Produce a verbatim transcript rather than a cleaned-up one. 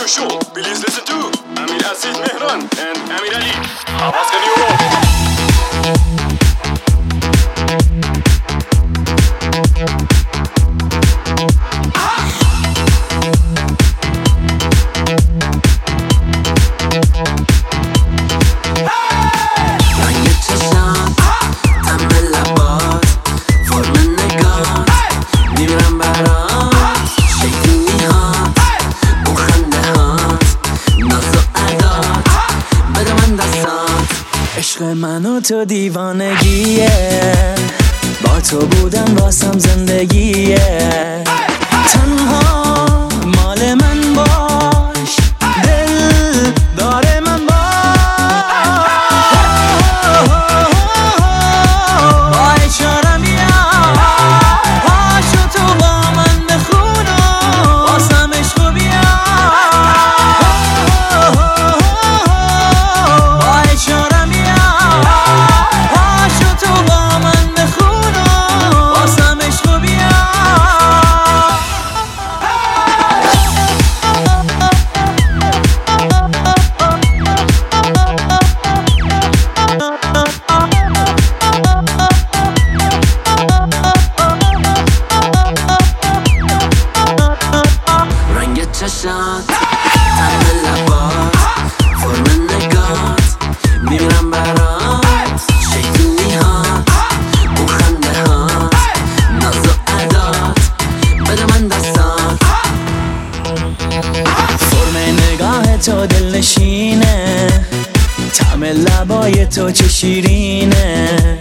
radio show. Please listen to Amir Aziz Mehran and Amir Ali. Abbas Ganioro. عشق من و تو دیوانگیه، با تو بودن واسم زندگیه. تنها مال من باش، دل داره من باش. با اشاره میام پاشو تو با من بخون و واسم عشق بیام. با اشاره چشات تم لبات فرم نگات میمیرم برات. شیطونی هات اون خنده هات ناز و عدات بده من دستات. فرم نگاه تو دل نشینه، طعم لبای تو چه شیرینه.